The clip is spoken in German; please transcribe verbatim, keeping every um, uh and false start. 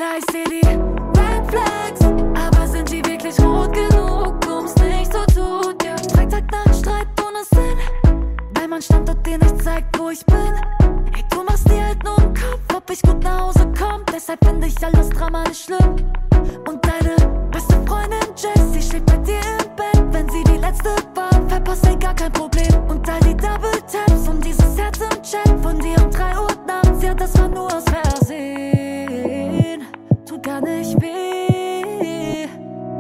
Klar, ich seh die Red Flags, aber sind die wirklich rot genug, um's nicht so tut? Ja. Freitag nach Streit ohne Sinn, weil mein Standort dir nicht zeigt, wo ich bin. Ey, du machst dir halt nur im Kopf, ob ich gut nach Hause komm. Deshalb finde ich alles Drama nicht schlimm.